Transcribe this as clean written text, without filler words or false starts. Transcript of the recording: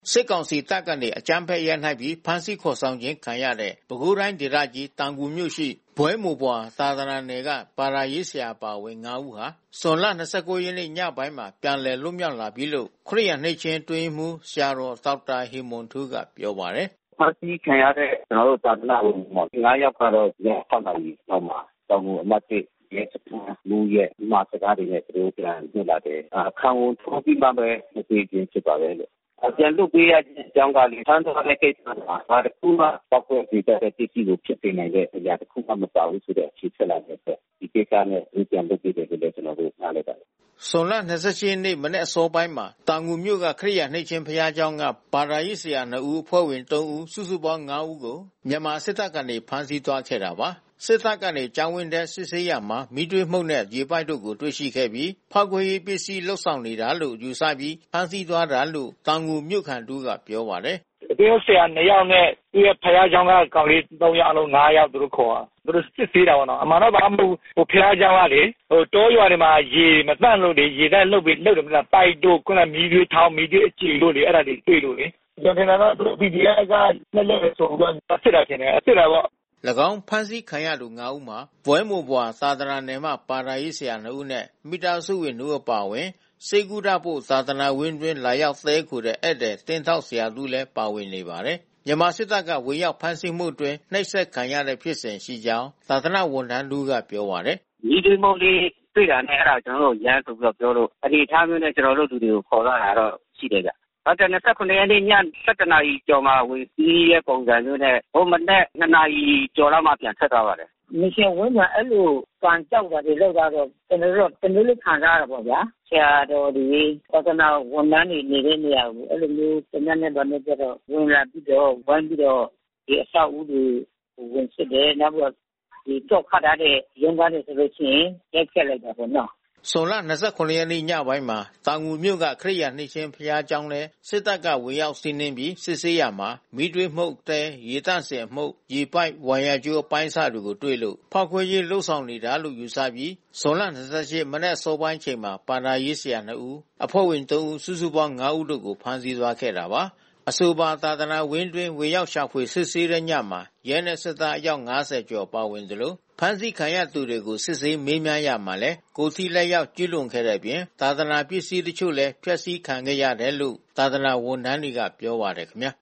စစ်ကောင်စီတပ်ကနေအကြမ်းဖက်ရိုက်နှက်ပြီးဖမ်းဆီးခေါ်ဆောင်ခြင်းခံရတဲ့ပဲခူးတိုင်းဒေသကြီးတောင်ငူမြို့ရှိဘွဲမိုဘွာသာသနာနယ်ကပါရာရေးဆရာပါဝင်9ဦးဟာဇွန်လ29ရက်နေ့ညပိုင်းမှာပြန်လည်လွတ်မြောက်လာပြီလို့ခရစ်ယာန်နှိတ်ချင်းတွင်းမှုဆရာတော်ဒေါက်တာဟေမွန်ထူးကပြောပါတယ်။ဖမ်းဆီးခံရတဲ့ကျွန်တော်တို့သာသနာ့ဝန်9ယောက်ကတော့ည7နာရီလောက်မှာတောင်ငူအမတ်တစ်ရဲ့စပူလူရဲ့မာစကားတွေနဲ့သူတို့ပြန်လွတ်လာတယ်။ခံဝန်ထိုးပြီးမှပဲမပြေခြင်းဖြစ်ပါပဲလို့ပြန်လွတ်ပေးရတဲ့အကြောင်းကလည်းဆန်းသွားတဲ့ကိစ္စမှာဘာတစ်ခုမှပောက်ကွဲပြတဲ့တတိကိုဖြစ်နေနိုင်တဲ့အရာတစ်ခုမှမပါဘူးဆိုတဲ့အခြေချက်လာတဲ့ဒီကိစ္စနဲ့ပြန်လွတ်ပေးတယ်လို့လည်းကျွန်တော်တို့နားလည်ပါတယ်။ဇွန်လ28ရက်နေ့မနေ့အစောပိုင်းမှာတောင်ငူမြို့ကခရစ်ယာန်နှိတ်ချင်းဘုရားကျောင်းကဘာသာရေးဆရာ2ဦးအဖွဲ့ဝင်3ဦးစုစုပေါင်း5ဦးကိုမြန်မာစစ်တပ်ကနေဖမ်းဆီးသွားခဲ့တာပါ။စစ်တပ်ကနေကျောင်းဝင်းထဲစစ်ဆေးရမှာမိတွေးမှုန့်နဲ့ရေပိုက်တို့ကိုတွေ့ရှိခဲ့ပြီးဖောက်ခွဲရေးပစ္စည်းလှုပ်ဆောင်နေတာလို့ယူဆပြီးဖမ်းဆီးသွားတာလို့တောင်ငူမြို့ခံတူကပြောပါတယ်။တရုတ်ဆရာ2ယောက်နဲ့သူ့ရဲ့ဖယားကျောင်းကကောင်လေး3ယောက်အလုံး5ယောက်သူတို့ခေါ်တာ။သူတို့စစ်ဆေးတာပေါ့နော်။အမှန်တော့ဘာမှမဟုတ်ဖယားကျောင်းကလေတောရွာတွေမှာရေမတန့်လို့လေရေတက်လှုပ်ပြီးလှုပ်တယ်မလားပိုက်တို့ခုနမီးတွေထောင်းမီးတွေအကြည့်လို့လေအဲ့ဒါတွေတွေ့လို့လေ။ကျွန်တော်ကတော့သူ PDF ကလက်လက်ဆိုတော့စစ်တာခင်ဗျ။စစ်တာပေါ့၎င်းဖမ်းဆီးခံရသူ9ဦးမှာဘွဲမိုဘွာသာသနာနယ်မှပါရာရေးဆရာ2ဦးနဲ့မိသားစုဝင်2ဦးအပါအဝင်စေကုဒဖို့သာသနာဝင်းတွင်လာရောက်သဲခုတဲ့ဧည့်သည်တင်းထောက်ဆရာသူလည်းပါဝင်နေပါတယ်။မြန်မာစစ်တပ်ကဝင်ရောက်ဖမ်းဆီးမှုတွင်နှိပ်စက်ခံရတဲ့ဖြစ်စဉ်ရှိကြောင်းသာသနာဝန်ထမ်းတို့ကပြောပါတယ်။ဒီဒီမိုလေးတွေ့တာနဲ့အဲ့ဒါကျွန်တော်တို့ရန်ဆိုပြီးတော့ပြောလို့အနေထားမျိုးနဲ့ကျွန်တော်တို့လူတွေကိုခေါ်လာတာတော့ရှိတယ်ကြ။ဟုတ်တယ်29ရက်နေ့ည7:00နာရီကျော်မှာဝင်စီးရဲ့ပုံစံမျိုးနဲ့ဟိုမနေ့2နာရီကျော်လောက်မှပြန်ထွက်သွားပါတယ်။မရှင်ဝင်းမှာအဲ့လိုကံကြောက်တာတွေလောက်တော့ကျွန်တော်တို့တမျိုးလေးခံစားရတာပေါ့ဗျာ။ဆရာတော်ဒီသာသနာဝန်ထမ်းတွေနေတဲ့နေရာကိုအဲ့လိုမျိုးတညနဲ့တော့နေကြတော့ဝင်လာပြီးတော့ဝိုင်းပြီးတော့ဒီအဆောက်အဦတွေဝင်စစ်တယ်နောက်ပြီးဒီတော့ခတ်ထားတဲ့ရုံးကားတွေဆိုလို့ရှိရင်ရိုက်ခတ်လိုက်တာပေါ့နော်ဇွန်လ29ရက်နေ့ညပိုင်းမှာတောင်ငူမြို့ကခရစ်ယာန်နှိတ်ချင်းဘုရားကျောင်းထဲစစ်တပ်ကဝင်ရောက်စီးနင်းပြီးစစ်ဆေးရမှာမိတွေးမှုန့်တဲရေတန့်စင်မှုန့်ရေပိုက်ဝိုင်ယာကျိုးအပိုင်းစတွေကိုတွေ့လို့ဖောက်ခွဲရေးလှုပ်ဆောင်နေတာလို့ယူဆပြီးဇွန်လ28မနေ့စောပိုင်းချိန်မှာပါရာရေးဆရာ2ဦးအဖွဲ့ဝင်3ဦးစုစုပေါင်း5ဦးတို့ကိုဖမ်းဆီးသွားခဲ့တာပါအဆိုပါသာသနာဝင်းတွင်ဝင်ရောက်ရှာဖွေစစ်ဆေးတဲ့ညမှာရဲနဲ့စစ်သားအယောက်50ကျော်ပါဝင်သလိုဖမ်းဆီးခံရသူတွေကိုစစ်ဆေးမေးမြန်းရမှာလဲကိုစီလက်ရောက်ကျွလွန်ခဲ့တဲ့ပြင်သာသနာပစ္စည်းတချို့လည်းဖျက်ဆီးခံခဲ့ရတယ်လို့သာသနာဝန်ထမ်းတွေကပြောပါတယ်ခင်ဗျာ